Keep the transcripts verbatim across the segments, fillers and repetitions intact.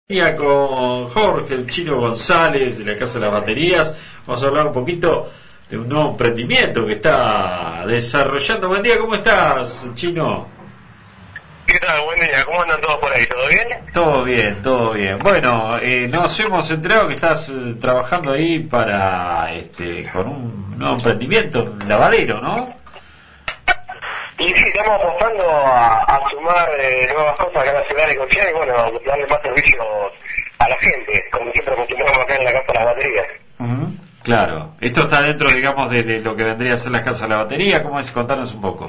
Día con Jorge, el Chino González de la Casa de las Baterías. Vamos a hablar un poquito de un nuevo emprendimiento que está desarrollando. Buen día, ¿cómo estás, Chino? ¿Qué tal? Buen día, ¿cómo andan todos por ahí? ¿Todo bien? Todo bien, todo bien. Bueno, eh, nos hemos enterado que estás eh, trabajando ahí para este con un nuevo emprendimiento, un lavadero, ¿no? Y sí, estamos apostando a, a sumar eh, nuevas cosas acá en la ciudad de Cochea y bueno, darle más servicios a la gente, como siempre acostumbramos acá en la Casa de las Baterías. Uh-huh. Claro, esto está dentro, digamos, de, de lo que vendría a ser la Casa de la Batería. ¿Cómo es? Contanos un poco.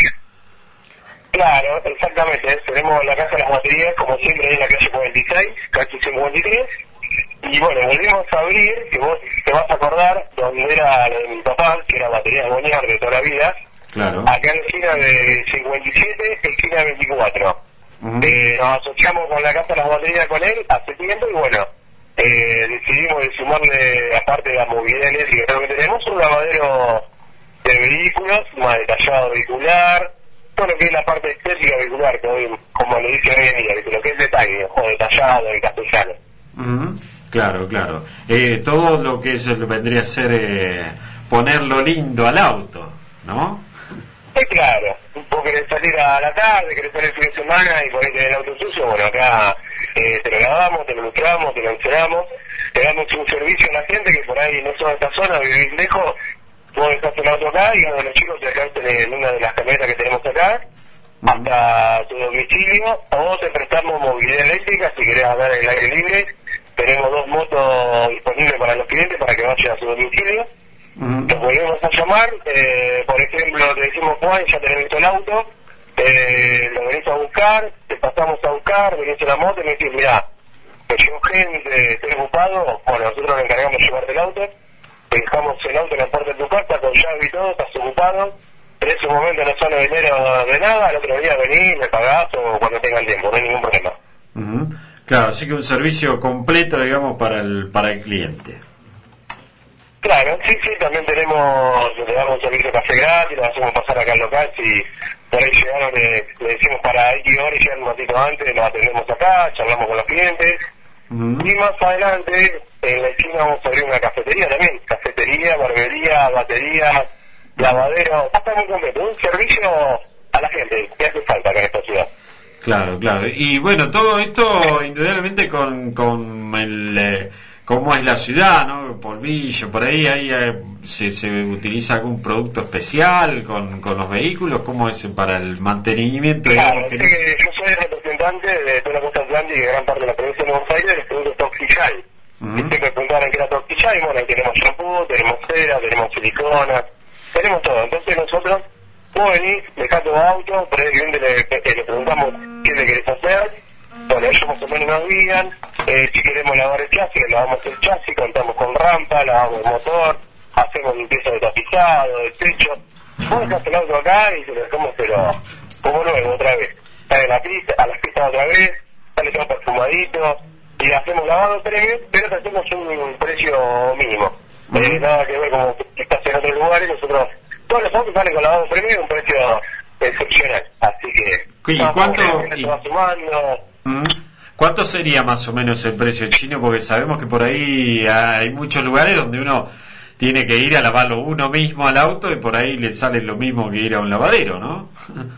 Claro, exactamente, tenemos la Casa de las Baterías, como siempre, en la calle cuarenta y seis, calle cincuenta y tres, y bueno, volvimos a abrir, que vos te vas a acordar, donde era lo de mi papá, que era Baterías Boñar de toda la vida. Claro. Acá en la esquina de cincuenta y siete, esquina veinticuatro. Uh-huh. Eh, nos asociamos con la Casa de las Baterías con él hace tiempo y bueno, eh, decidimos de sumarle, aparte de la movilidad eléctrica que tenemos, un lavadero de vehículos, más detallado vehicular, todo lo que es la parte estética vehicular, que hoy, como le dije hoy en día, lo que es detalle, o detallado en castellano. Uh-huh. Claro, claro. Eh, todo lo que es, vendría a ser eh, ponerlo lindo al auto, ¿no? Sí, claro, vos querés salir a la tarde, querés salir el fin de semana y ponés el auto sucio, bueno, acá eh, te lo lavamos, te lo lustramos, te lo enceramos, te damos un servicio a la gente que por ahí no son de esta zona, vivís lejos, vos dejás el auto acá y uno de los chicos te dejaste en una de las camionetas que tenemos acá, hasta tu domicilio, o te prestamos movilidad eléctrica si querés andar en el aire libre, tenemos dos motos disponibles para los clientes para que vayan a su domicilio. Uh-huh. Nos volvemos a llamar, eh, por ejemplo, te decimos Juan, ya tenés visto el auto, eh, lo venís a buscar, te pasamos a buscar, venís en la moto y me decís, mirá, me llevo gente, estoy ocupado, bueno, nosotros nos encargamos de llevarte el auto, te dejamos el auto en la puerta de tu casa con llave y todo, estás ocupado, tenés un momento no solo dinero de nada, al otro día venís, me pagás o cuando tengas tiempo, no hay ningún problema. Uh-huh. Claro, así que un servicio completo, digamos, para el, para el cliente. Claro, sí, sí, también tenemos, le damos un servicio de café gratis, lo hacemos pasar acá al local, si por ahí llegaron, le, le decimos para X horas, llegan un ratito antes, lo atendemos acá, charlamos con los clientes, uh-huh. Y más adelante, en la esquina vamos a abrir una cafetería también, cafetería, barbería, batería, lavadero, está muy completo, un servicio a la gente, que hace falta acá en esta ciudad. Claro, claro, y bueno, todo esto indudablemente con, con el... Eh, ¿cómo es la ciudad, no? Polvillo, por ahí, ahí eh, se, se utiliza algún producto especial con, con los vehículos, ¿cómo es para el mantenimiento? Claro, Digamos, es que que yo soy representante de toda la costa atlántica y de gran parte de la provincia de Buenos Aires del producto Toxijal. Uh-huh. Viste que me preguntaron qué era Toxijal, y bueno, ahí tenemos shampoo, tenemos cera, tenemos silicona, tenemos todo. Entonces nosotros, vos venís, dejás tu auto, por ahí al cliente le, le preguntamos qué le querés hacer, bueno, ellos más o menos nos guían, eh, si queremos lavar el chasis, lavamos el chasis, contamos con rampa, lavamos el motor, hacemos limpieza de tapizado, de techo, vos dejás el auto acá y te lo dejamos pero como nuevo otra vez, sale la pista, a las pistas otra vez, sale todo perfumadito, y hacemos lavado premium, pero te hacemos un precio mínimo, uh-huh. eh, nada que ver como estás en otros lugares, nosotros, todos los autos salen con lavado premium, un precio excepcional, así que... ¿Y cuánto? Se va sumando, ¿Mm? ¿Cuánto sería más o menos el precio chino? Porque sabemos que por ahí hay muchos lugares donde uno tiene que ir a lavarlo uno mismo al auto y por ahí le sale lo mismo que ir a un lavadero, ¿no?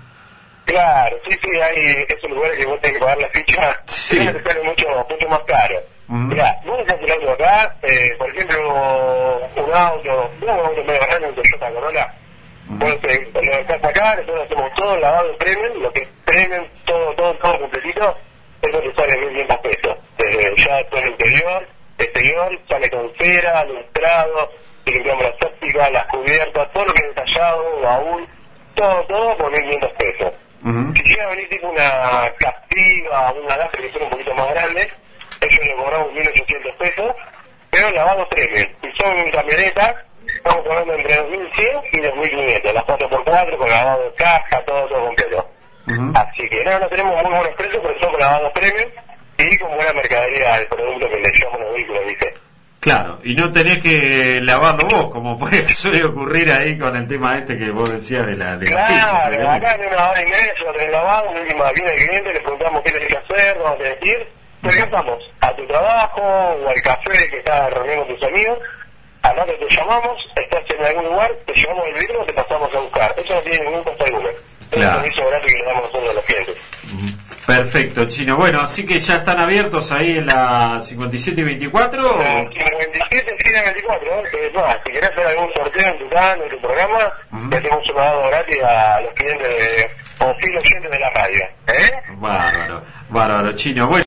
Claro, sí, sí, hay esos lugares que vos tenés que pagar la ficha, sí. Que te sale mucho, mucho más caro. Uh-huh. Mirá, vos dejás el auto acá, eh, por ejemplo, un auto, un auto medio grande, un Toyota Corolla, uh-huh. Vos te, lo dejás acá, nosotros hacemos todo el lavado premium, lo que es premium, todo, todo, todo completito, eso te sale mil quinientos pesos. Eh, ya todo el interior, exterior, sale con cera, lustrado, te limpiamos las ópticas, las cubiertas, todo lo que es detallado, baúl, todo, todo por mil quinientos pesos. Uh-huh. Si llega a venir tipo una Captiva, una Lastre que son un poquito más grandes, ellos le cobramos mil ochocientos pesos, pero lavado premium. Si son camionetas, estamos cobrando entre dos mil cien y dos mil quinientos, las cuatro por cuatro con lavado de caja, todo, todo completo. Uh-huh. Así que no, no tenemos muy buenos precios, pero son lavados premium y con buena mercadería del producto que le llevamos a los vehículos, ¿viste? Claro, y no tenés que lavarlo vos, como puede, suele ocurrir ahí con el tema este que vos decías de la de claro, la ficha. Acá en una hora y media yo lo tenés lavado, una última viene el cliente, le preguntamos qué tenés que hacer, dónde tenés que ir, te alcanzamos a tu trabajo o al café que estás reuniendo con tus amigos, al rato te llamamos, estás en algún lugar, te llevamos el vehículo, te pasamos a buscar. Eso no tiene ningún costo alguno. Es un servicio gratis que le damos nosotros a los clientes. Perfecto, Chino. Bueno, así que ya están abiertos ahí en la cincuenta y siete y veinticuatro. La cincuenta y siete y veinticuatro, ¿eh? Que, no, si querés hacer algún sorteo en tu canal, en tu programa, uh-huh. le hacemos un dado gratis a los clientes de, o fiel oyentes de la radio. ¿Eh? Bárbaro, bárbaro, Chino. Bueno.